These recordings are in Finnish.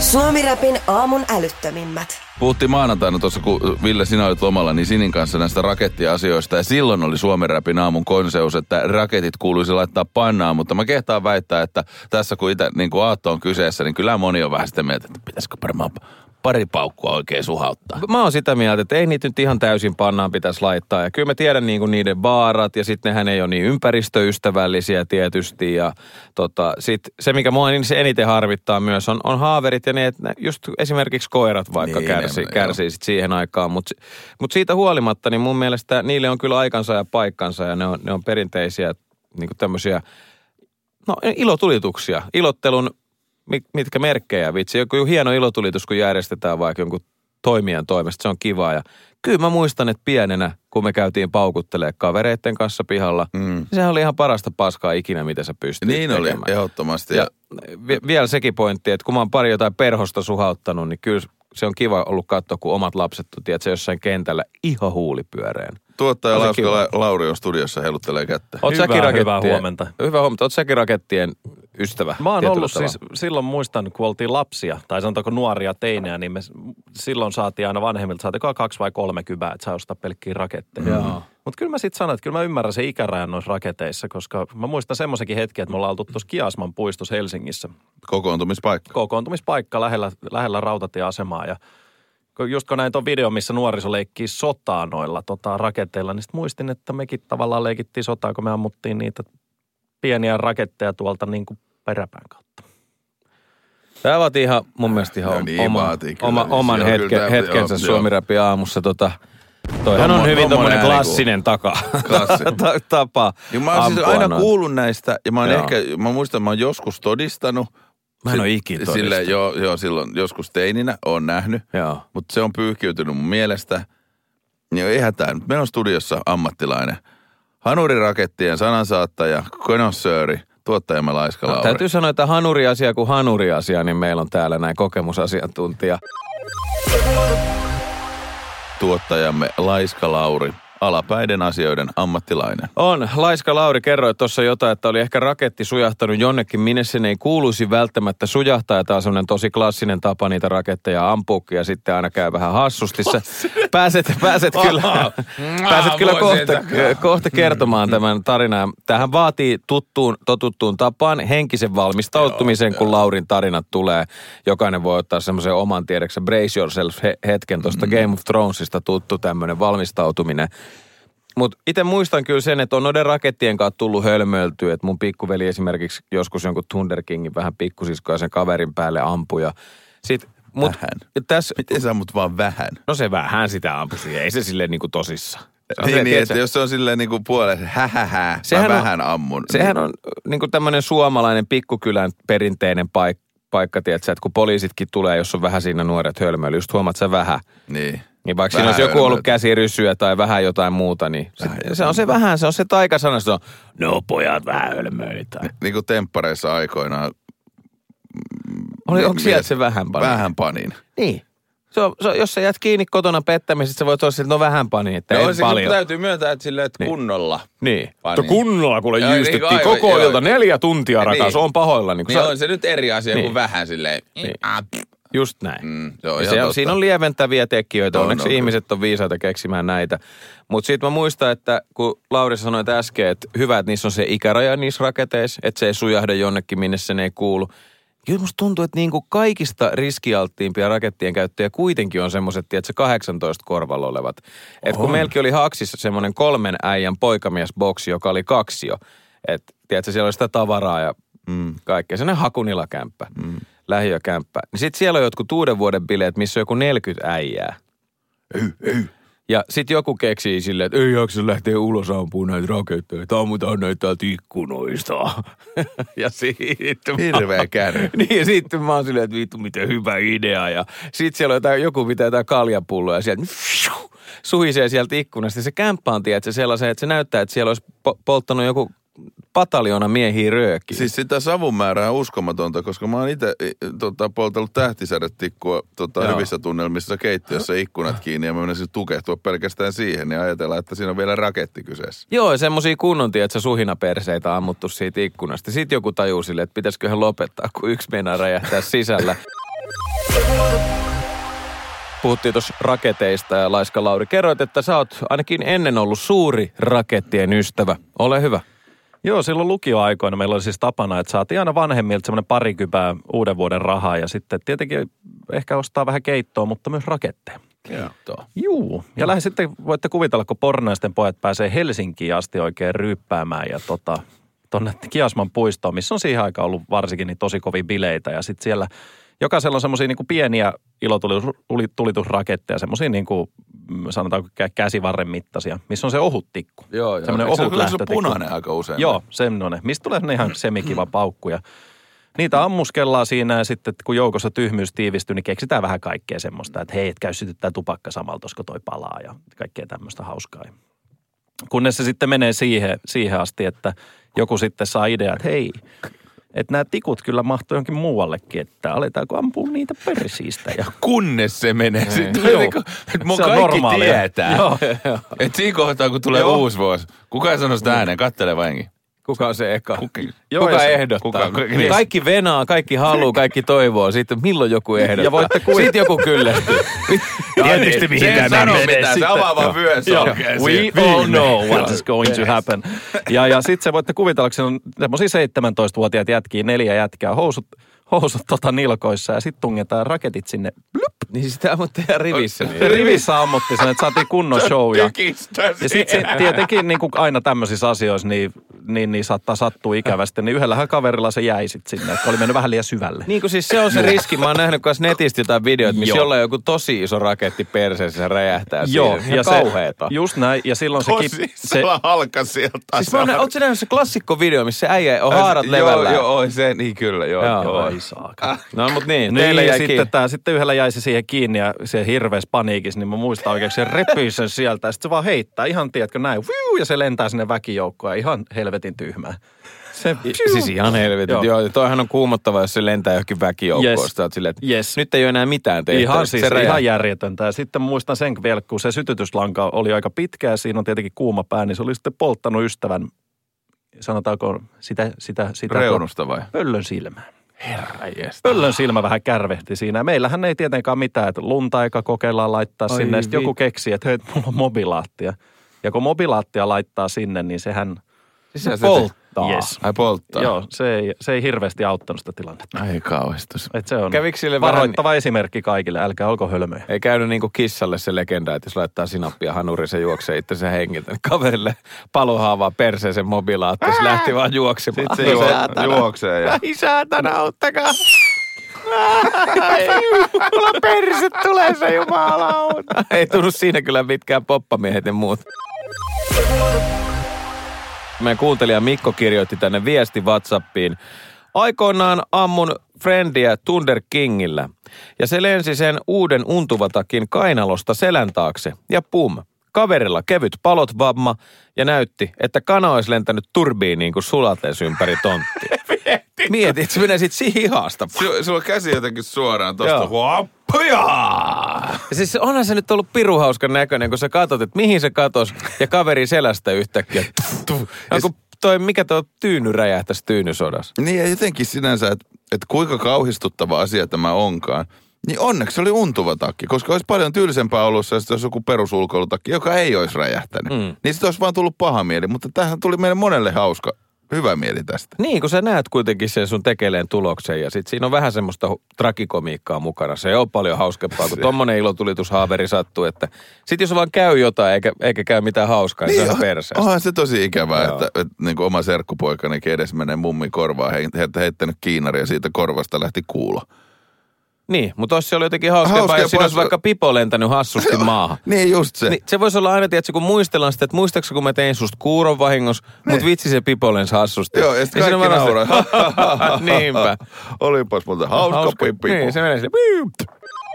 Suomi-räpin aamun älyttömimmät. Puhuttiin maanantaina tuossa, kun Ville, sinä olit lomalla, niin Sinin kanssa näistä rakettiasioista. Ja silloin oli Suomi-räpin aamun konseus, että raketit kuuluisi laittaa pannaan. Mutta mä kehtaan väittää, että tässä kun itse niin kuin aatto on kyseessä, niin kyllä moni on vähän sitä mieltä, että pitäisikö varmaan pari paukkua oikein suhauttaa. Mä oon sitä mieltä, että ei niitä nyt ihan täysin pannaan pitäisi laittaa. Ja kyllä mä tiedän niin kuin niiden vaarat ja sitten nehän ei ole niin ympäristöystävällisiä tietysti. Ja sit se, mikä mua niin se eniten harvittaa myös, on haaverit ja ne, että just esimerkiksi koirat vaikka niin, kärsii sit siihen aikaan. Mutta siitä huolimatta, niin mun mielestä niille on kyllä aikansa ja paikkansa ja ne on perinteisiä niin kuin tämmöisiä, ilotulituksia. Ilottelun mitkä merkkejä, vitsi. Joku hieno ilotulitus, kun järjestetään vaikka jonkun toimijan toimesta, se on kivaa. Ja kyllä mä muistan, että pienenä, kun me käytiin paukuttelemaan kavereitten kanssa pihalla, sehän oli ihan parasta paskaa ikinä, mitä sä pystyt niin tekemään. Oli, ehdottomasti. Ja vielä sekin pointti, että kun mä oon pari jotain perhosta suhauttanut, niin kyllä se on kiva ollut katsoa, kun omat lapset, tiedätkö, jossain kentällä ihan huulipyöreen. Tuottaja Lauri on studiossa, heiluttelee kättä. Hyvää huomenta. Hyvää huomenta. Oot säkin rakettien ystävä? Mä oon ollut siis, silloin muistan, kun oltiin lapsia, tai sanotaanko nuoria teinejä, niin me silloin saatiin aina vanhemmilta, saatiin 2 vai 3 kybää, että saa ostaa pelkkiä raketteja. Mutta kyllä mä sitten sanoin, että kyllä mä ymmärrän sen ikärajan noissa raketeissa, koska mä muistan semmoisenkin hetken, että me ollaan oltu tuossa Kiasman puistossa Helsingissä. Kokoontumispaikka lähellä rautatieasemaa ja just kun näin tuon video, missä nuoriso leikkii sotaa noilla raketeilla, niin sitten muistin, että mekin tavallaan leikittiin sotaa, kun me ammuttiin niitä pieniä raketteja tuolta niin kuin peräpään kautta. Tämä vaatii ihan mun mielestä ihan oman hetkensä Suomi-räpin aamussa. Toihan on hyvin tommoinen klassinen tapa. Mä oon siis aina kuullut näistä ja mä muistan, että mä oon joskus todistanut. Mä en ole ikinä todistanut. Joo, silloin joskus teininä oon nähnyt, mutta se on pyyhkiytynyt mun mielestä. Niin ei hätää. Meillä on studiossa ammattilainen. Hanurirakettien sanansaattaja, konnoissööri, tuottajamme Laiska Lauri. Täytyy sanoa, että hanuriasia kuin hanuriasia, niin meillä on täällä näin kokemusasiantuntija. Tuottajamme Laiska Lauri. Alapäiden asioiden ammattilainen. On. Laiska Lauri kerroi tuossa jotain, että oli ehkä raketti sujahtanut jonnekin, minne sen ei kuuluisi välttämättä sujahtaa. Ja tämä on semmoinen tosi klassinen tapa niitä raketteja ampuukin ja sitten aina käy vähän hassusti. Pääset kyllä kohta kertomaan tämän tarinan. Tämähän vaatii totuttuun tapaan henkisen valmistautumisen, kun Laurin tarinat tulee. Jokainen voi ottaa semmoisen oman tiedeksä brace yourself hetken tuosta Game of Thronesista tuttu tämmöinen valmistautuminen. Mutta itse muistan kyllä sen, että on noiden rakettien kanssa tullut hölmöiltyä, että mun pikkuveli esimerkiksi joskus jonkun Thunder Kingin vähän pikkusiskoa sen kaverin päälle ampui. Vähän? Miten sä ammut vaan vähän? No se vähän sitä ampusi, ei se silleen niinku tosissaan. Niin, että jos se on silleen niinku puolella, mä vähän ammun. Sehän on niinku tämmöinen suomalainen pikkukylän perinteinen paikka, tiedätkö, että kun poliisitkin tulee, jos on vähän siinä nuoret hölmöily, just huomaat sä vähän. Niin vaikka siinä olisi joku ollut käsirysyä tai vähän jotain muuta, niin se on se taikasana, se on, no pojat vähän hölmöilitään. Niin kuin temppareissa aikoinaan. Onko sieltä se vähän panin? Vähän panin. Niin. Jos sä jäät kiinni kotona pettämisestä, sä voit olla siltä, no vähän panin, että ei paljon. Täytyy myöntää, että silleen, että kunnolla. Niin. Kunnolla kuule jyystettiin koko ilta 4 tuntia, rakas, on pahoilla. Niin on se nyt eri asia kuin vähän silleen. Just näin. Siinä on lieventäviä tekijöitä. Onneksi ihmiset on viisaita keksimään näitä. Mutta sitten mä muistan, että kun Lauri sanoi äsken, että hyvä, että niissä on se ikäraja niissä raketeissa, että se ei sujahda jonnekin, minne sen ei kuulu. Kyllä musta tuntuu, että niinku kaikista riskialttiimpia rakettien käyttäjä kuitenkin on semmoiset, tiedätkö, 18 korvalla olevat. Että kun meilläkin oli Haksissa semmoinen 3 äijän poikamiesboksi, joka oli 2 jo. Että tiedätkö, siellä oli sitä tavaraa ja kaikkea. Sellainen Hakunilakämppä, lähiökämppä. Niin sit siellä on jotkut uuden vuoden bileet, missä on joku 40 äijää. Ei. Ja sit joku keksii silleen, että ei jaksa lähteä ulos ampumaan näitä raketteja. Ammutaan näitä täältä ikkunoista. Ja sitten hirveä kärry. Niin, ja sitten mä oon silleen, että vittu miten hyvä idea. Ja sit siellä on joku pitää jotain kaljapulloa ja sieltä suhisee sieltä ikkunasta. Ja se kämppä on, tiedätkö, sellaisen, että se näyttää, että siellä olisi polttanut joku pataljoona miehiä röökiä. Siis sitä savun määrää on uskomatonta, koska mä oon itse poltellut tähtisädetikkua hyvissä tunnelmissa keittiössä ikkunat kiinni ja mä menisin tukehtua pelkästään siihen ja ajatellaan, että siinä on vielä raketti kyseessä. Joo, ja semmosia kunnon, että suhinaperseitä ammuttu siitä ikkunasta. Sitten joku tajuu silleen, että pitäisiköhän lopettaa, kun yksi meinaa räjähtää sisällä. Puhuttiin tuossa raketeista ja Laiska Lauri. Kerroit, että sä oot ainakin ennen ollut suuri rakettien ystävä. Ole hyvä. Joo, silloin lukioaikoina meillä oli siis tapana, että saatiin aina vanhemmilta semmoinen 20 uuden vuoden rahaa ja sitten tietenkin ehkä ostaa vähän keittoa, mutta myös raketteja. Keittoa. Juu. Ja lähes sitten voitte kuvitella, kun pornaisten pojat pääsee Helsinkiin asti oikein ryyppäämään ja tonne Kiasman puistoon, missä on siihen aikaan ollut varsinkin niin tosi kovin bileitä ja sitten siellä jokaisella on semmoisia niin kuin pieniä ilotulitusraketteja, semmoisia niin kuin sanotaanko käsivarren mittaisia, missä on se ohut tikku. Joo. Semmoinen ohut lähtötikku. Se on punainen aika usein. Joo, semmoinen. Mistä tulee ihan semikiva paukku ja niitä ammuskellaan siinä ja sitten kun joukossa tyhmyys tiivistyy, niin keksitään vähän kaikkea semmoista, että hei, et käy sytyttää tupakka samalla, koska toi palaa ja kaikkea tämmöistä hauskaa. Kunnes se sitten menee siihen asti, että joku sitten saa idea, että hei, että nämä tikut kyllä mahtuu jonkin muuallekin, että aletaanko ampua niitä persiistä. Ja kunnes se menee. Sitten että mun se on kaikki normaalia. tietää. Että siinä kohtaa, kun tulee uusi vuosi, kuka ei sano sitä ääneen, kattele vainkin. Kuka on se eka? Kuka ehdottaa? Kaikki venaa, kaikki haluu, kaikki toivoo. Sitten milloin joku ehdottaa? Ja voitte sitten joku kyllästyy. Tietysti mihin tämä menee. Se avaa vaan vyön solkeen. We all know what is going to happen. Ja sitten se voitte kuvitella, että on semmoisia 17-vuotiaat jätkiä, 4 jätkää, housut nilkoissa ja sitten tungetaan raketit sinne. Blup. Niin sitä ammuttiin ihan rivissä. Rivissä ammuttiin sen, että saatiin kunnon show. Ja sitten tietenkin niin kuin aina tämmöisissä asioissa, niin saattaa sattua ikävästi. Niin yhdellähän kaverilla se jäi sitten sinne, että oli mennyt vähän liian syvälle. Niin kuin siis se on se riski. Mä oon nähnyt kanssa netistä jotain videoita, missä jollain joku tosi iso raketti perseessä se räjähtää. Joo. Siinä. Ja kauheeta. Just näin. Ja silloin se halka sieltä. Siis ootko sä nähnyt se klassikkovideo, missä äijä on haarat levällä? Joo, se niin kyllä. Joo. Ei saaka. No mut niin. Sitten yhdellä jäi se siihen kiinni ja se hirveässä paniikissa, niin mä muistan oikein, se repii sen sieltä ja sitten se vaan heittää ihan, tiedätkö, näin. Ja se lentää sinne väkijoukkoon ja ihan helvetin tyhmää. Siis ihan helvetin. Joo, toihan on kuumottava, jos se lentää johonkin väkijoukkoon. Yes. Silleen, että nyt ei ole enää mitään tehtävistä. Ihan järjetöntä. Ja sitten muistan sen vielä, kun se sytytyslanka oli aika pitkä ja siinä on tietenkin kuuma pää, niin se oli sitten polttanut ystävän, sanotaanko sitä reunusta vai? Pöllön silmää. Herranjestas. Pöllön silmä vähän kärvehti siinä. Meillähän ei tietenkään mitään, että lunta eikä kokeillaan laittaa sinne. Sitten joku keksi, että hei, mulla on mobilaattia. Ja kun mobilaattia laittaa sinne, niin sehän polttaa. Yes. Ai polttaa. Joo, se ei hirveästi auttanut sitä tilannetta. Ai kauhistus. Että se on varoittava esimerkki kaikille, älkää olko hölmöjä. Ei käynyt niin kuin kissalle se legenda, että jos laittaa sinappia hanuriin, se juoksee itsensä hengiltä. Niin kaverille palohaavaa perseeseen mobilaatti, se lähti vaan juoksemaan. Sitten se juoksee. Ja... Ai saatana, auttakaa. Mulla perse tulee se jumalauta. Ei tunnu siinä kyllä mitkään poppamiehet ja muut. Meidän kuuntelija Mikko kirjoitti tänne viesti WhatsAppiin. Aikoinaan ammun friendiä Thunder Kingillä ja se lensi sen uuden untuvatakin kainalosta selän taakse ja pum. Kaverilla kevyt palot vamma ja näytti, että kana olisi lentänyt turbiiniin kuin sulatees ympäri tonttia. Mieti, että se menee sit siihen hihasta. Sulla on käsi jotenkin suoraan tosta. Ja siis onhan se nyt ollut piruhauskan näköinen, kun sä katot, että mihin se katos ja kaveri selästä yhtäkkiä. Mikä tuo tyyny räjähtäisi tyynysodassa? Niin ja jotenkin sinänsä, että kuinka kauhistuttava asia tämä onkaan. Niin onneksi se oli untuva takki, koska olisi paljon tylsempää ollut se, jos joku perusulkoilutakki, joka ei olisi räjähtänyt. Niin sit olisi vaan tullut paha mieli, mutta tämähän tuli meille monelle hauska. Hyvä mieli tästä. Niin, kun sä näet kuitenkin sen sun tekeleen tuloksen ja sit siinä on vähän semmoista trakikomiikkaa mukana. Se on paljon hauskempaa, kun tommonen ilotulitushaaveri sattuu, että sit jos vaan käy jotain eikä käy mitään hauskaa, niin se on ihan perseestä. Onhan se tosi ikävää, että niin kuin oma serkkupoikanikin edes menee mummin korvaan heittänyt kiinari ja siitä korvasta lähti kuulo. Niin, mutta jos se oli jotenkin hauskempaa, jos siinä olisi vaikka pipo lentänyt hassusti maahan. Niin, just se. Niin, se voisi olla aina, tiedätkö, kun muistellaan sitä, että muistaakseni kun mä tein susta kuuron vahingossa, mutta vitsi se pipo lensi hassusti. Joo, ja sitten kaikki nauraa. Niinpä. Olipas muuten hauska pipo. Niin, se menee sille.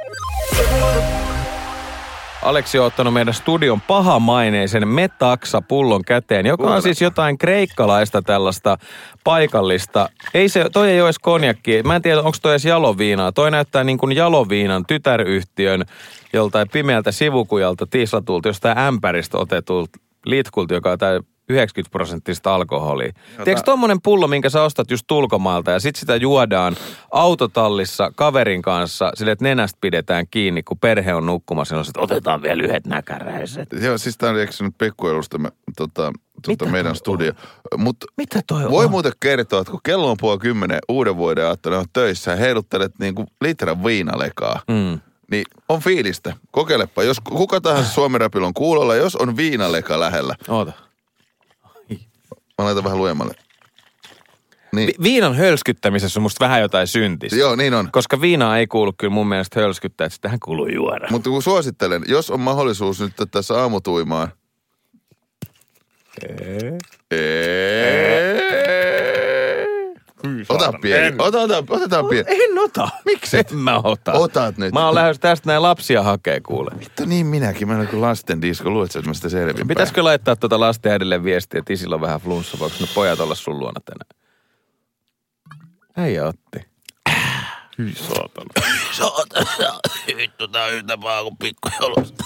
Aleksi on ottanut meidän studion pahamaineisen Metaxa-pullon käteen, joka on siis jotain kreikkalaista tällaista paikallista. Toi ei ole edes konjakki. Mä en tiedä, onko toi edes jaloviinaa. Toi näyttää niin kuin jaloviinan tytäryhtiön joltain pimeältä sivukujalta tislatulta, jostain ämpäristä otetulta litkulta, joka on tää 90% alkoholia. Tiedätkö tommonen pullo, minkä sä ostat just ulkomailta ja sit sitä juodaan autotallissa kaverin kanssa sille, että nenästä pidetään kiinni, kun perhe on nukkumassa, että otetaan vielä yhdet näkäräiset. Joo, siis tää on eksynyt pikkuelusta meidän studio. Mitä toi on? Voi muuten kertoa, että kun kello on 9:30 uuden vuoden aattona on töissä ja heiluttelet niinku litran viinalekaa, niin on fiilistä. Kokeilepa, jos kuka tahansa Suomi-räpillä on kuulolla, jos on viinaleka lähellä. Oota. Mä laitan vähän luemmalle. Niin. Viinan hölskyttämisessä on musta vähän jotain syntistä. Joo, niin on. Koska viinaa ei kuulu kyllä mun mielestä hölskyttää, että sitähän kuuluu juoda. Mutta kun suosittelen, jos on mahdollisuus nyt tässä aamutuimaan. Ota pieni. Otetaan pieni. En ota. Miksi? En mä ota. Otat nyt. Mä oon lähdössä tästä näin lapsia hakee kuule. Vittu niin minäkin. Mä en ole kuin lasten disko. Luulet sä, että mä sitä selvinpäin. Pitäisikö laittaa lasten äidille viestiä, että isillä on vähän flunssa, voiko ne pojat olla sun luona tänään? Äijä otti. Hyi saatana. Vittu, tää on yhtä paha kuin pikkujolusta.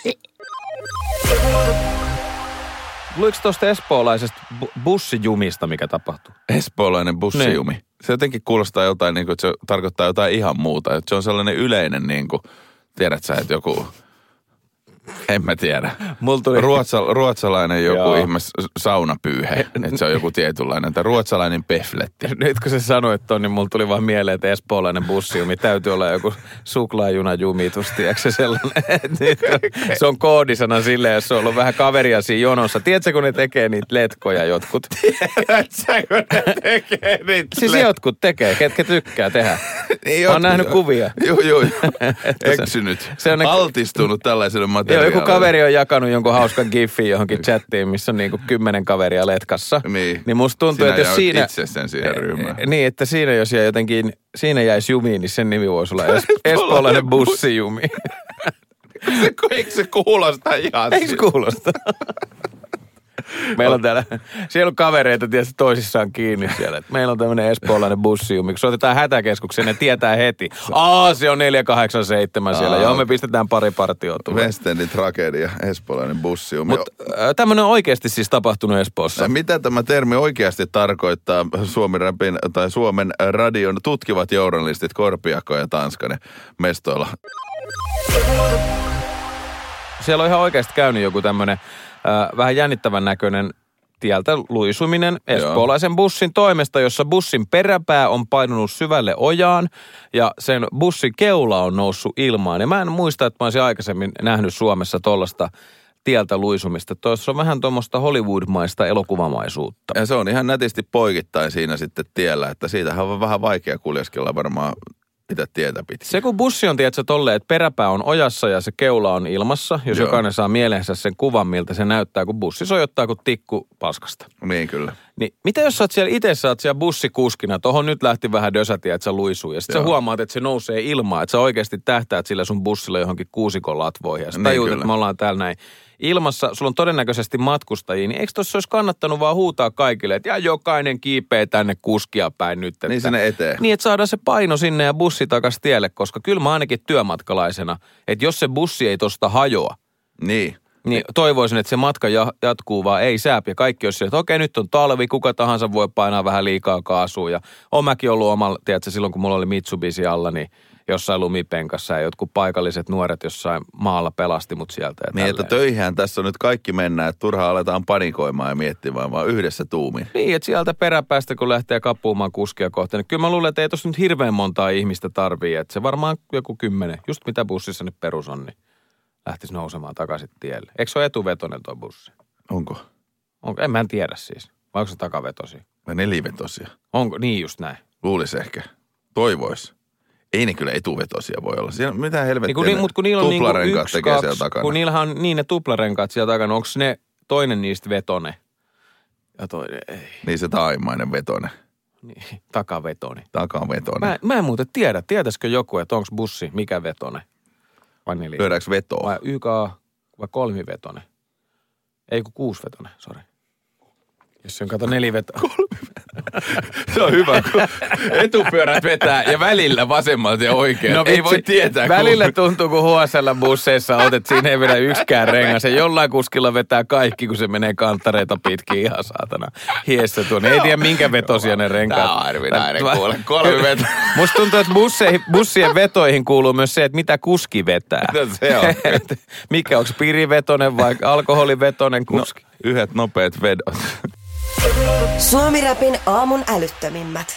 Luiko tuosta espoolaisesta bussijumista, mikä tapahtui? Espoolainen bussijumi. Ne. Se jotenkin kuulostaa jotain, niin kuin, että se tarkoittaa jotain ihan muuta. Että se on sellainen yleinen, niin kuin, tiedät sä, että joku, en mä tiedä. Ruotsalainen joku ihme saunapyyhe. Että se on joku tietynlainen, tai ruotsalainen pefletti. Nyt kun sä sanoit ton, niin mulla tuli vaan mieleen, että espoolainen bussijumi täytyy olla joku suklaajunajumitus, tiedätkö se sellainen? Se on koodisana silleen, jos on ollut vähän kaveria siinä jonossa. Tiedätkö, kun ne tekee niitä letkoja jotkut? Tiedätkö, kun ne tekee niitä siis jotkut tekee, ketkä tykkää tehdä. Niin mä oon nähnyt kuvia. Joo. Eksynyt. Altistunut tällaiselle materiaalille. Joo, joku kaveri on jakanut jonkun hauskan giffin johonkin chattiin, missä on niinku 10 kaveria letkassa. Niin musta tuntuu, että jos siinä itse sen siihen ryhmään. Niin, että siinä jos jotenkin, siinä jäisi jumiin, niin sen nimi voisi olla espoolainen bussijumi. Eikö se kuulosta ihan? Eikö kuulosta? Meillä on täällä, siellä on kavereita tietysti toisissaan kiinni siellä. Meillä on tämmöinen espoolainen bussijumi. Kun soitetaan hätäkeskukseen, ne tietää heti. Se on 487 siellä. Joo, me pistetään pari partioon. Westendin tragedia, espoolainen bussijumi. Mutta tämmöinen on oikeasti siis tapahtunut Espoossa. Mitä tämä termi oikeasti tarkoittaa Suomi-räpin tai Suomen radion tutkivat journalistit Korpiakko ja Tanskanen mestoilla? Siellä on ihan oikeasti käynyt joku tämmöinen vähän jännittävän näköinen tieltä luisuminen espoolaisen bussin toimesta, jossa bussin peräpää on painunut syvälle ojaan ja sen bussin keula on noussut ilmaan. Ja mä en muista, että mä olisin aikaisemmin nähnyt Suomessa tollaista tieltä luisumista. Tuossa on vähän tuommoista Hollywood-maista elokuvamaisuutta. Ja se on ihan nätisti poikittain siinä sitten tiellä, että siitähän on vähän vaikea kuljeskella varmaan mitä tietä pitkin. Se kun bussi on, tiedätkö, tolleen, että peräpää on ojassa ja se keula on ilmassa, jos jokainen saa mieleensä sen kuvan, miltä se näyttää, kun bussi sojottaa kuin tikku paskasta. Niin kyllä. Niin mitä jos sä oot siellä bussikuskina, tohon nyt lähti vähän dösätiä, että sä luisuu, ja sit sä huomaat, että se nousee ilmaan, että sä oikeasti tähtäät sillä sun bussilla johonkin kuusikon latvoihin, ja sä tajuut, että me ollaan täällä näin ilmassa, sulla on todennäköisesti matkustajia, niin eikö tossa olisi kannattanut vaan huutaa kaikille, että jokainen kiipee tänne kuskia päin nyt. Että, niin sinne eteen. Niin, että saadaan se paino sinne ja bussi takas tielle, koska kyllä mä ainakin työmatkalaisena, että jos se bussi ei tosta hajoa, niin toivoisin, että se matka jatkuu vaan ei sääpi. Ja kaikki olisi että okei, nyt on talvi, kuka tahansa voi painaa vähän liikaa kaasua. Ja oon mäkin ollut omalla, tiedätkö, silloin kun mulla oli Mitsubishi alla, niin jossain lumipenkassa ja jotkut paikalliset nuoret jossain maalla pelasti mut sieltä. Niin, että töihin tässä on nyt kaikki mennään, että turhaan aletaan panikoimaan ja miettimään, vaan yhdessä tuumin. Niin, että sieltä peräpäästä kun lähtee kapuumaan kuskia kohtaan, niin kyllä mä luulen, että ei tossa nyt hirveän montaa ihmistä tarvii, että se varmaan joku 10, just mitä bussissa nyt perus on, niin lähtisi nousemaan takaisin tielle. Eikö se ole etuvetoinen tuo bussi? Onko? En mä en tiedä siis. Vai onko se takavetosia? Vai nelivetosia? Onko? Niin just näin. Luulisi ehkä. Toivois. Ei ne kyllä etuvetosia voi olla. Siinä mitä helvettiä niin, kun niillä on tuplarenkaat niin tekee siellä takana. Kun niillähän on niin ne tuplarenkaat siellä takana. Onko ne toinen niistä vetone? Ja toinen ei. Niin se taimainen vetone. Niin, takavetone. Takavetone. Mä en muuten tiedä. Tietäisikö joku, että onko bussi mikä vetone? Vai neljä? Lyödäänkö vetoa? Vai YK vai kolmivetone? Ei kun 6-vetone, sori. Jos on kato 4 vetoa. Se on hyvä, kun etupyörät vetää ja välillä vasemmalta ja oikealta. No, ei voi tietää. Välillä tuntuu, kun HSL-busseissa olet, että siinä ei vedä yksikään rengas. Ja jollain kuskilla vetää kaikki, kun se menee kanttareita pitkin ihan saatana hiessä tuonne. Ei tiedä, minkä vetosia ne renkaat. Tämä on harvinainen kuule. 3 vetoa. Musta tuntuu, että bussien vetoihin kuuluu myös se, että mitä kuski vetää. No se on. Mikä, onko pirivetonen vai alkoholivetonen kuski? No, yhdet nopeat vedot. Suomi-räpin aamun älyttömimmät.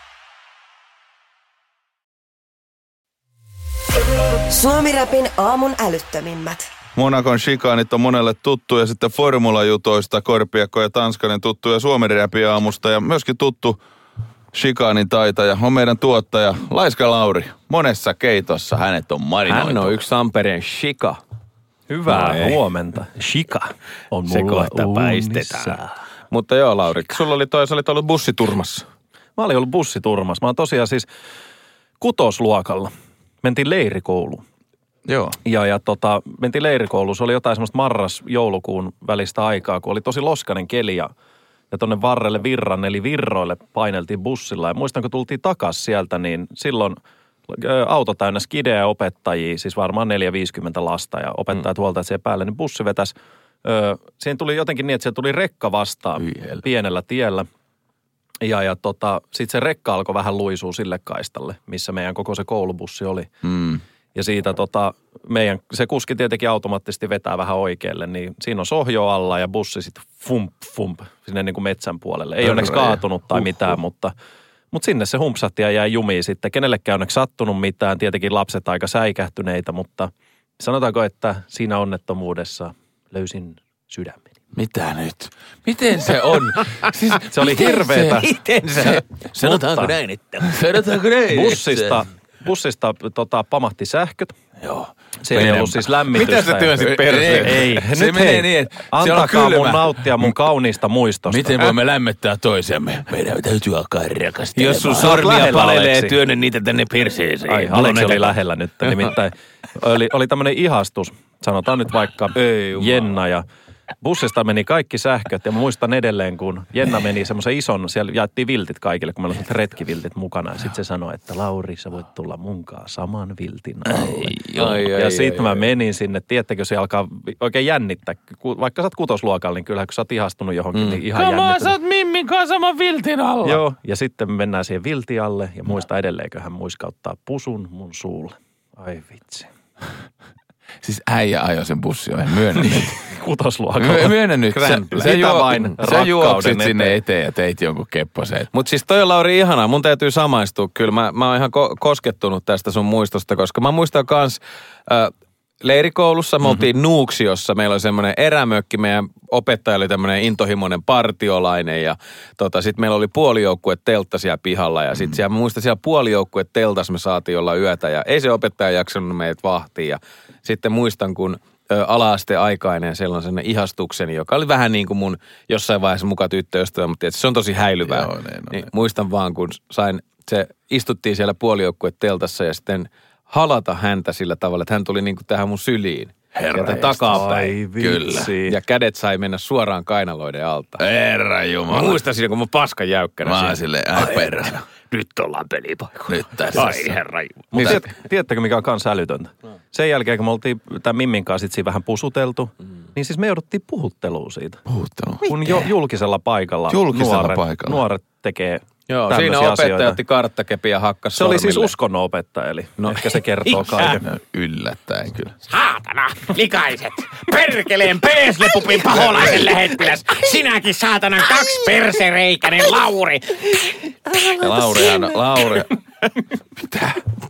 Suomi-räpin aamun älyttömimmät. Monacon chikaanit on monelle tuttu ja sitten formulajutoista Korpiakko ja Tanskanen tuttu ja Suomi-räpin aamusta ja myöskin tuttu chikaanin taitaja on meidän tuottaja Laiska Lauri. Monessa keitossa hänet on marinoitu. Hän on yksi Tampereen chika. Hyvää huomenta. Chika on mulla uunissa. Mutta joo, Lauri, sulla oli sä olit ollut bussiturmassa. Mä olin ollut bussiturmassa. Mä oon tosiaan siis 6. luokalla. Mentiin leirikouluun. Joo. Ja mentiin leirikouluun. Se oli jotain semmoista marras-joulukuun välistä aikaa, kun oli tosi loskainen keli ja tonne varrelle virran, eli virroille paineltiin bussilla. Ja muistan, kun tultiin takas sieltä, niin silloin auto täynnä skidejä ja opettajia, siis varmaan 450 lasta ja opettajat huoltajat siihen päälle, niin bussi vetäisi. Siihen tuli jotenkin niin, että siellä tuli rekka vastaan pienellä tiellä. Ja sitten se rekka alkoi vähän luisua sille kaistalle, missä meidän koko se koulubussi oli. Ja siitä se kuski tietenkin automaattisesti vetää vähän oikealle, niin siinä on sohjo alla ja bussi sitten fump sinne niin kuin metsän puolelle. Ei onneksi kaatunut tai mitään, mutta sinne se humpsahti ja jäi jumiin sitten. Kenellekään onneksi sattunut mitään, tietenkin lapset aika säikähtyneitä, mutta sanotaanko, että siinä onnettomuudessa löysin sydämeni. Mitä nyt? Miten se on? Siis, se oli hirveetä. Miten se? Sanotaanko näin, että? Bussista pamahti sähköt. Joo. Se ei ollut siis lämmitystä. Mitä sä työnsit perseen? Ei. Se nyt menee niin, että antakaa mun nauttia mun kauniista muistosta. Miten voimme lämmittää toisemme? Meidän täytyy alkaa rakastelemaan. Jos sun sormia palelee, työnnä niitä tänne perseeseen. Ai, Aleksi oli lähellä nyt. Nimittäin oli tämmöinen ihastus. Sanotaan nyt vaikka Jenna ja bussista meni kaikki sähköt ja muistan edelleen, kun Jenna meni semmoisen ison, siellä jaettiin viltit kaikille, kun meillä oli retkiviltit mukana. Ja sitten se sanoi, että Lauri, sä voit tulla munkaan saman viltin alle. Ja sitten mä menin sinne, tiedättekö se alkaa oikein jännittää. Vaikka sä oot 6. luokalla, niin kyllähän kun sä oot ihastunut johonkin, niin ihan jännittää. Sä oot Mimmin kanssa saman viltin alla. Joo, ja sitten mennään siihen viltin alle ja muista edelleenkö hän muiskauttaa pusun mun suulle. Ai vitsi. Siis äijä ajoi sen bussioon, myönnän nyt. 6. luokalla. Myönnän nyt. Sä juoksit sinne eteen ja teit jonkun kepposeen. Mutta siis toi on, Lauri, ihanaa. Mun täytyy samaistua. Kyllä mä oon ihan koskettunut tästä sun muistosta, koska mä muistan kans leirikoulussa. Me oltiin Nuuksiossa. Meillä oli semmoinen erämökki. Meidän opettaja oli tämmöinen intohimoinen partiolainen ja sitten meillä oli puolijoukkue teltta siellä pihalla. Ja sitten mä muistan siellä puolijoukkue teltassa me saatiin olla yötä ja ei se opettaja jaksanut meitä vahtia. Ja sitten muistan, kun ala-asteaikainen sellaisen ihastukseni, joka oli vähän niin kuin mun jossain vaiheessa muka tyttöystävä, mutta se on tosi häilyvää. Joo, niin. Muistan vaan, kun istuttiin siellä puolijoukkue teltassa ja sitten halata häntä sillä tavalla, että hän tuli niin kuin tähän mun syliin. Sieltä takapäin. Kyllä. Ja kädet sai mennä suoraan kainaloiden alta. Herra Jumala. Mä muistan siinä, kun mä paskan jäykkänä. Mä oon silleen, ai perhana. Nyt ollaan pelipaikoilla. Nyt tässä. Ai herra Jumala. Mutta tiedättekö, mikä on kans älytöntä? Sen jälkeen, kun me oltiin tämän Mimmin kanssa siinä vähän pusuteltu, niin siis me jouduttiin puhutteluun siitä. Puhuttelu? Kun julkisella paikalla nuoret tekee siinä opettaja otti karttakepi ja hakkas se oli siis uskonnonopettaja, eli ehkä se kertoo kaiken. No, yllättäen kyllä. Saatana, likaiset, perkeleen peeslepupin paholaisen lähettiläs. Sinäkin saatanan 2 persereikäinen Lauri. Lauri. Mitä?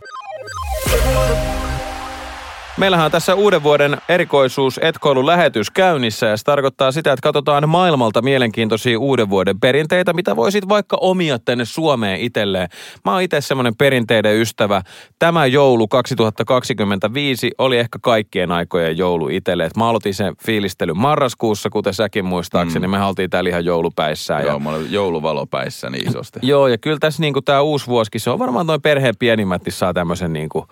Meillähän on tässä uuden vuoden erikoisuus etkoilulähetys käynnissä ja se tarkoittaa sitä, että katsotaan maailmalta mielenkiintoisia uuden vuoden perinteitä, mitä voisit vaikka omia tänne Suomeen itselleen. Mä oon itse semmoinen perinteiden ystävä. Tämä joulu 2025 oli ehkä kaikkien aikojen joulu itselle. Mä aloitin sen fiilistelyn marraskuussa, kuten säkin muistaakseni. Me oltiin täällä ihan joulupäissään. Joo, mä olin jouluvalopäissä niin isosti. Joo, ja kyllä tässä niinku tää uusi vuosikin, se on varmaan noin perheen pienimmät, niin saa tämmöisen niinku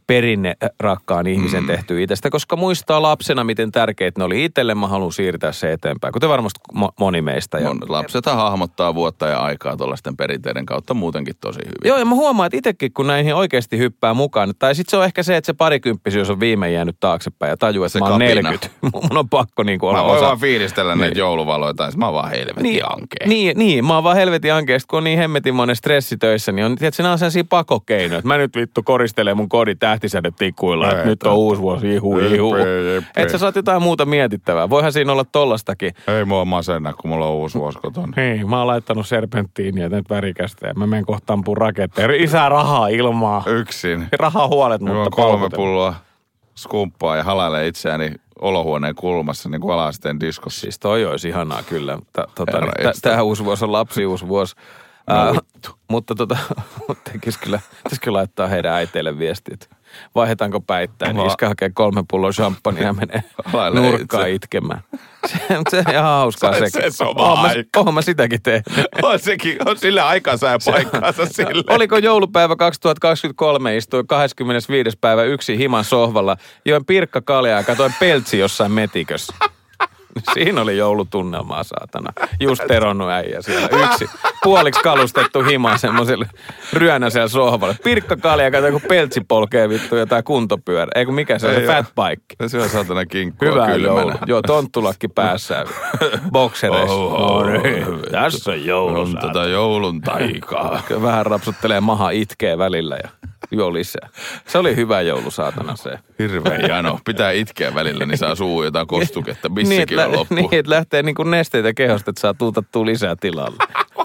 perinne rakkaan ihmisen tehty itsestä, koska muistaa lapsena, miten tärkeitä ne oli itselle. Mä haluan siirtää se eteenpäin, kuten varmasti moni meistä. Lapsethan hahmottaa vuotta ja aikaa tuollaisten perinteiden kautta muutenkin tosi hyvin. Joo, ja mä huomaan, että itsekin kun näihin oikeasti hyppää mukaan, tai sitten se on ehkä se, että se parikymppisyys on viimein jäänyt taaksepäin ja tajuu, että se mä oon 40. Mun on pakko niin kuin olla osa. Mä voin vaan fiilistellä näitä jouluvaloita, mä oon vaan helvetin ankea. Niin, mä oon vaan helvetin ankea, kun on niin hemmetin monen stressitöissä, niin on, tiedätkö, nämä on sellaisia pakokeinoja, että mä nyt vittu koristelen mun kodin tähtisädetikuilla, että nyt on uusi vuosi, ihu. Että sä saat jotain muuta mietittävää. Voihan siinä olla tollastakin. Ei mua masenna, kun mulla on uusi vuosi kotona. Niin, mä oon laittanut serpenttiiniä nyt värikästä ja mä menen kohta ampuun raketteja. Isää rahaa ilmaa. Yksin. Rahaa huolet, mutta 3 pulloa skumppaa ja halailee itseäni olohuoneen kulmassa niin kuin ala-asteen diskossa. Siis toi olisi ihanaa kyllä. Tää uusi vuosi on lapsi uusi vuosi. Mutta tekis kyllä laittaa heidän äiteille viestit. Vaihdetaanko päittäin, niin iskä hakee 3 pulloa champagnea ja menee nurkkaan itkemään. Se on ihan hauskaa sekin. Se on aika. Oon mä sitäkin tehnyt. On sillä aikansa ja paikkaansa sille. Oliko joulupäivä 2023, istuin 25. päivä yksin himan sohvalla, join pirkkakaljaa ja katoin peltsi jossain metikössä. Siinä oli joulutunnelmaa, saatana. Just teronnut äijä siellä. Yksi puoliksi kalustettu hima semmoiselle ryönäisellä sohvalle. Pirkkakalja, kato kun peltsi polkee vittu jotain kuntopyörä. Eikö mikä se on, se fatbike. Se on saatana kinkkua hyvä kylmänä. Joulu. Joo, tonttulakki päässä. Boksereissa. Tässä on joulu. On tätä joulun taikaa. Vähän rapsuttelee maha, itkee välillä ja juo lisää. Se oli hyvä joulu, saatana se. Hirveän jano. Pitää itkeä välillä, niin saa suu jotain kostuketta. Missäkin on loppu. Niin, että lähtee niinku nesteitä kehosta, että saa tuutattua lisää tilalle.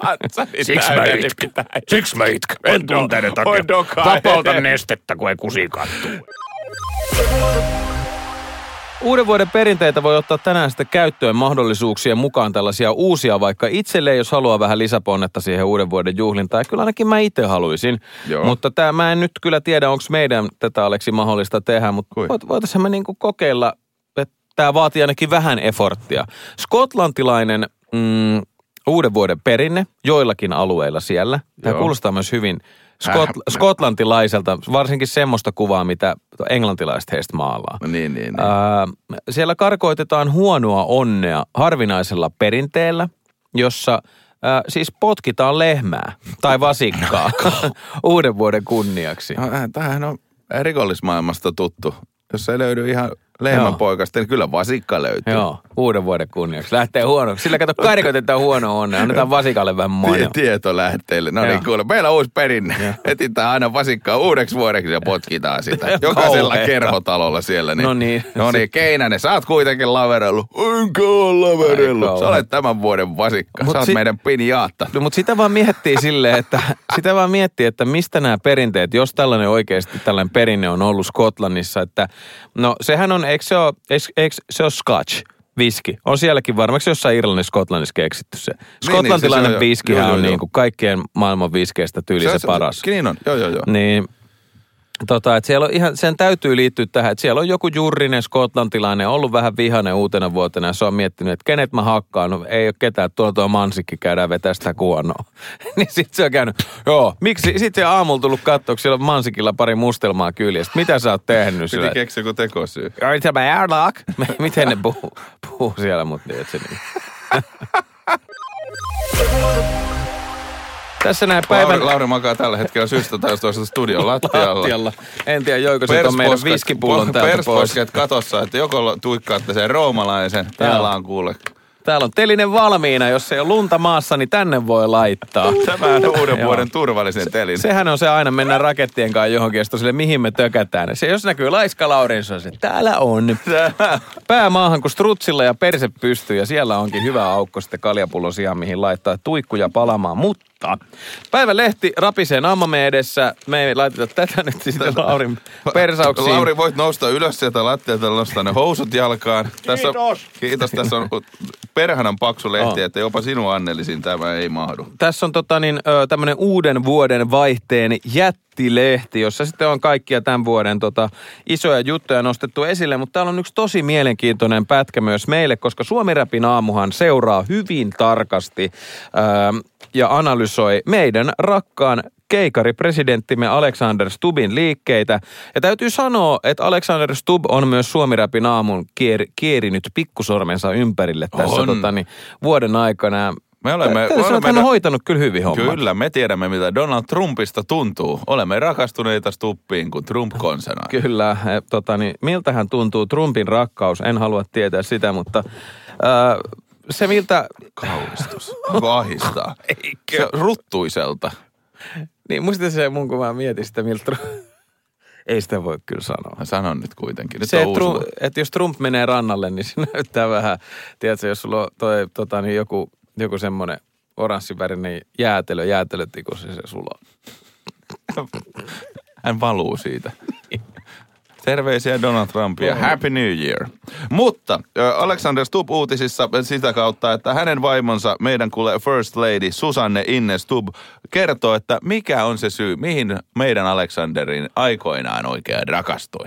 Siksi mä itken. En tunteiden takia. Vapauta nestettä, kun ei kusi kattuu. Uuden vuoden perinteitä voi ottaa tänään sitten käyttöön mahdollisuuksien mukaan tällaisia uusia, vaikka itselleen, jos haluaa vähän lisäponnetta siihen uuden vuoden juhlintaan. Ja kyllä ainakin mä itse haluaisin. Joo. Mutta mä en nyt kyllä tiedä, onko meidän tätä, Aleksi, mahdollista tehdä, mutta voitaisiin me niinku kokeilla, että tämä vaatii ainakin vähän efforttia. Skotlantilainen uuden vuoden perinne joillakin alueilla siellä. Tämä kuulostaa myös hyvin skotlantilaiselta, varsinkin semmoista kuvaa, mitä englantilaiset heistä maalaa. Niin. Siellä karkoitetaan huonoa onnea harvinaisella perinteellä, jossa siis potkitaan lehmää tai vasikkaa uuden vuoden kunniaksi. No, tämähän on rikollismaailmasta tuttu. Jos ei löydy ihan lehmänpoikasta, niin kyllä vasikka löytyy. Joo, uuden vuoden kunniaksi. Lähtee huonoksi. Sillä kato, karkoitetaan huono onnea. Annetaan vasikalle vähän mainio. Tieto lähteille. No niin, kuule, meillä on uusi perinne. Etitään aina vasikkaa uudeksi vuodeksi ja potkitaan sitä. Jokaisella kerhotalolla siellä. Niin. No niin, Keinänen, sä oot kuitenkin laverellut. Enkä ole laverellut. Sä olet tämän vuoden vasikka. Sä oot meidän pinjaatta. No, mutta sitä vaan miettii silleen, että mistä nämä perinteet, jos tällainen oikeasti tällainen perinne on ollut Skotlannissa, että no sehän on, eikö se ole Scotch? Viski. On sielläkin varmaksi jossain Irlannissa, Skotlannissa keksitty se. Skotlantilainen viskihän on niin kuin kaikkien maailman viskeistä tyyli se paras. Niin on, joo. Niin, että siellä on ihan, sen täytyy liittyä tähän, että siellä on joku jurrinen skotlantilainen, ollut vähän vihainen uutena vuotena ja se on miettinyt, että kenet mä hakkaan, no ei ole ketään, tuo mansikki käydään vetää sitä kuonoa. Niin sit se on käynyt, miksi, sit se aamulla tullut katsoa, kun siellä on mansikilla pari mustelmaa kyljessä, mitä sä oot tehnyt sillä? Piti keksiä joku tekosyy. Miten ne puhuu siellä, mutta niin, että se niin. Tässä näin päivän... Lauri makaa tällä hetkellä syystä toista studion lattialla. En tiedä, joiko se on meidän viskipullon täältä pois. katossa, että joko tuikkaatte sen roomalaisen. Täällä on kuule. Täällä on telinen valmiina. Jos ei ole lunta maassa, niin tänne voi laittaa. Tämä on uuden vuoden turvallisen telin. Sehän on se aina, mennään rakettien kanssa johonkin ja sille, mihin me tökätään. Se, jos näkyy laiska Laurin, se on se, täällä on. Pää maahan kuin strutsilla ja perse pystyy ja siellä onkin hyvä aukko sitten kaljapullon sijaan, mihin laittaa tuikkuja palamaan. Mutta päivän lehti rapisee naamamme edessä. Me ei laiteta tätä nyt sitten Laurin persauksiin. Lauri, voit nousta ylös sieltä lattialta, nostaa ne housut jalkaan. Kiitos. Tässä on perhanan paksu lehti, että jopa sinun Annelisin tämä ei mahdu. Tässä on tämmöinen uuden vuoden vaihteen jättilehti, jossa sitten on kaikkia tämän vuoden isoja juttuja nostettu esille, mutta täällä on yksi tosi mielenkiintoinen pätkä myös meille, koska Suomi-räpin aamuhan seuraa hyvin tarkasti ja analysoi meidän rakkaan keikari presidenttimme Alexander Stubbin liikkeitä. Ja täytyy sanoa, että Alexander Stubb on myös Suomi-räpin aamun kierinyt pikkusormensa ympärille tässä vuoden aikana. Hän on hoitanut kyllä hyvin hommat. Kyllä, me tiedämme mitä Donald Trumpista tuntuu. Olemme rakastuneita Stubbiin, kun Trump konsanoi. Kyllä, miltähän tuntuu Trumpin rakkaus, en halua tietää sitä, mutta se miltä... Kauhistus. Ahistaa. Se ruttuiselta. Niin, muista se mun, kun mä mietin sitä, miltä... Ei sitä voi kyllä sanoa. Mä sanon nyt kuitenkin. Nyt se, että jos Trump menee rannalle, niin se näyttää vähän, tiedätkö, jos sulla on joku semmoinen oranssivärinen jäätelötikus ja se sulaa. Hän valuu siitä. Terveisiä Donald Trumpia. Happy New Year. Mutta Alexander Stubb uutisissa sitä kautta, että hänen vaimonsa, meidän kuule First Lady Susanne Inne Stubb, kertoo, että mikä on se syy, mihin meidän Alexanderin aikoinaan oikein rakastui.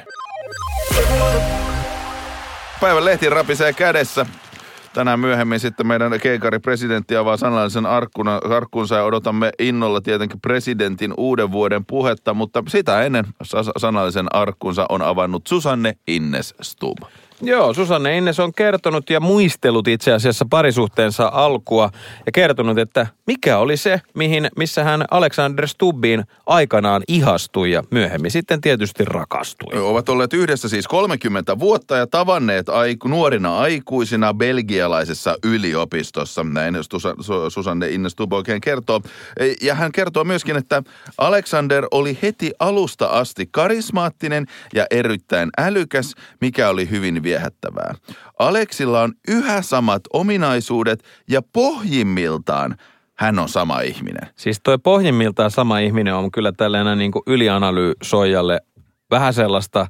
Päivän lehti rapisee kädessä. Tänään myöhemmin sitten meidän keikari-presidentti avaa sanallisen arkkunsa ja odotamme innolla tietenkin presidentin uuden vuoden puhetta, mutta sitä ennen sanallisen arkkunsa on avannut Susanne Innes Stubb. Joo, Susanne Innes on kertonut ja muistellut itse asiassa parisuhteensa alkua ja kertonut, että mikä oli se, missä hän Alexander Stubbiin aikanaan ihastui ja myöhemmin sitten tietysti rakastui. Ovat olleet yhdessä siis 30 vuotta ja tavanneet nuorina aikuisina belgialaisessa yliopistossa. Näin Susanne Innes Stubb oikein kertoo. Ja hän kertoo myöskin, että Alexander oli heti alusta asti karismaattinen ja erittäin älykäs, mikä oli hyvin viehättävää. Aleksilla on yhä samat ominaisuudet ja pohjimmiltaan hän on sama ihminen. Siis toi pohjimmiltaan sama ihminen on kyllä tällainen niin kuin ylianalyysoijalle vähän sellaista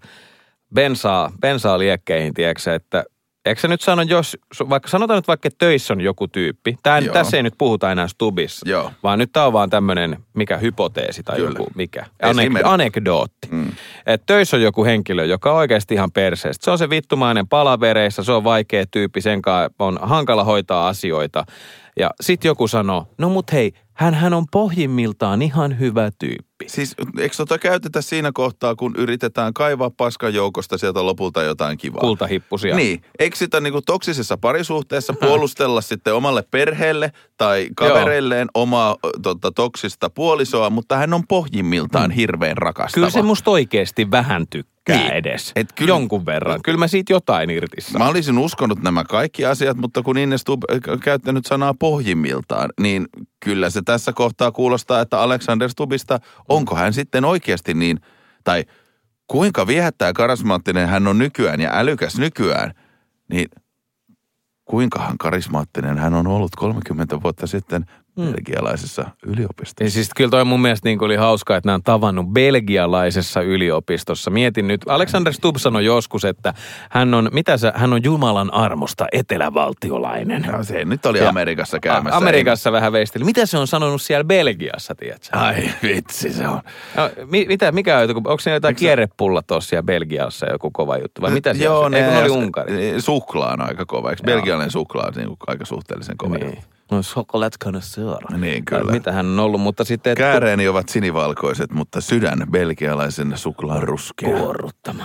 bensaa liekkeihin, tiedätkö, että eikö sä nyt sano, sanotaan nyt vaikka töissä on joku tyyppi. Tässä ei nyt puhuta enää Stubbissa, vaan nyt tää on vaan tämmönen, mikä hypoteesi tai kyllä. Joku, mikä, anekdootti. Että töissä on joku henkilö, joka on oikeasti ihan perseestä. Se on se vittumainen palavereissa, se on vaikea tyyppi, sen kanssa on hankala hoitaa asioita. Ja sit joku sanoo, no mut hei, hän on pohjimmiltaan ihan hyvä tyyppi. Siis eikö käytetä siinä kohtaa, kun yritetään kaivaa paskan joukosta sieltä lopulta jotain kivaa? Kultahippusia. Niin. Eikö sitä niinku toksisessa parisuhteessa puolustella sitten omalle perheelle tai kavereilleen omaa toksista puolisoa, mutta hän on pohjimmiltaan hirveän rakastava. Kyllä se musta oikeasti vähän tykkää edes. Jonkun verran. Kyllä mä siitä jotain irti saan. Mä olisin uskonut nämä kaikki asiat, mutta kun Innes Stubb käyttänyt sanaa pohjimmiltaan, niin kyllä se tässä kohtaa kuulostaa, että Alexander Stubbista, onko hän sitten oikeasti niin, tai kuinka viehättää karismaattinen hän on nykyään ja älykäs nykyään, niin kuinkahan karismaattinen hän on ollut 30 vuotta sitten belgialaisessa yliopistossa. Ja siis kyllä toi mun mielestä niin oli hauskaa, että nämä on tavannut belgialaisessa yliopistossa. Mietin nyt, Alexander Stubb sanoi joskus, että hän on Jumalan armosta etelävaltiolainen. No se nyt oli Amerikassa käymässä. Amerikassa vähän veisteli. Mitä se on sanonut siellä Belgiassa, tiedätkö? Ai vitsi se on. No, mikä on, onko siinä jotain kierrepulla tuossa siellä Belgiassa joku kova juttu? Vai mitä siellä on? Joo, ne oli Unkari. Suklaa on aika kova. Eikö belgialainen suklaa on niin aika suhteellisen kova juttu? No chocolate connoisseur. Niin kyllä. Mitä hän on ollut, mutta sitten... Kääreeni ovat sinivalkoiset, mutta sydän belgialaisen suklaan ruskea. Kuorruttama.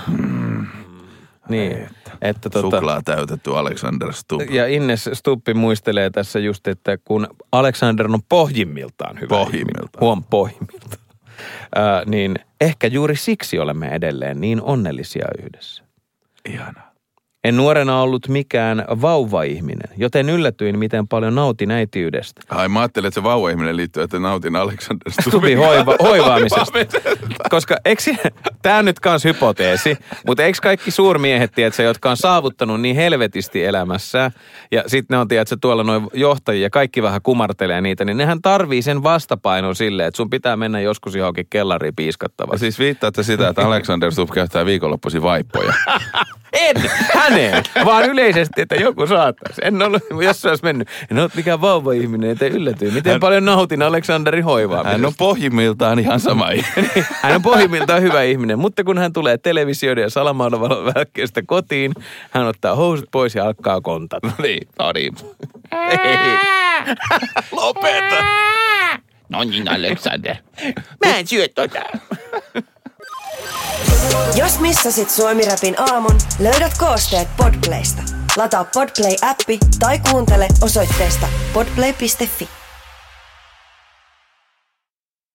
Niin. Suklaa täytetty Alexander Stubb. Ja Innes Stubbi muistelee tässä just, että kun Alexander on pohjimmiltaan hyvä ihminen. Pohjimmiltaan. Niin ehkä juuri siksi olemme edelleen niin onnellisia yhdessä. Ihanaa. En nuorena ollut mikään vauva-ihminen, joten yllätyin, miten paljon nautin äitiydestä. Ai mä ajattelin, että se vauva-ihminen liittyy, että nautin Alexander Stubbin hoivaamisesta. Koska tämä on nyt kans hypoteesi, mutta eikö kaikki suurmiehet, tiedätkö, jotka on saavuttanut niin helvetisti elämässä, ja sitten ne on, tiedätkö, tuolla noin johtajia, ja kaikki vähän kumartelee niitä, niin nehän tarvii sen vastapainon silleen, että sun pitää mennä joskus johonkin kellariin piiskattavaksi. Siis viittaatte sitä, että Alexander Stubb käyttää viikonloppuisin vaippoja. En häneen, vaan yleisesti, että joku saattaisi. En ollut, jos se olisi mennyt. En ole mikään vauva-ihminen, että yllätyy. Miten paljon nautin Alexanderin hoivaamisesta. Hän on pohjimmiltaan ihan sama ihminen. Hän on pohjimmiltaan hyvä ihminen, mutta kun hän tulee televisioiden ja salamaalavalon välkkeestä kotiin, hän ottaa housut pois ja alkaa kontata. No niin. Lopeta. No niin, Alexander. Mä en syö Jos missasit Suomi-räpin aamun, löydät koosteet Podplaysta. Lataa Podplay-appi tai kuuntele osoitteesta podplay.fi.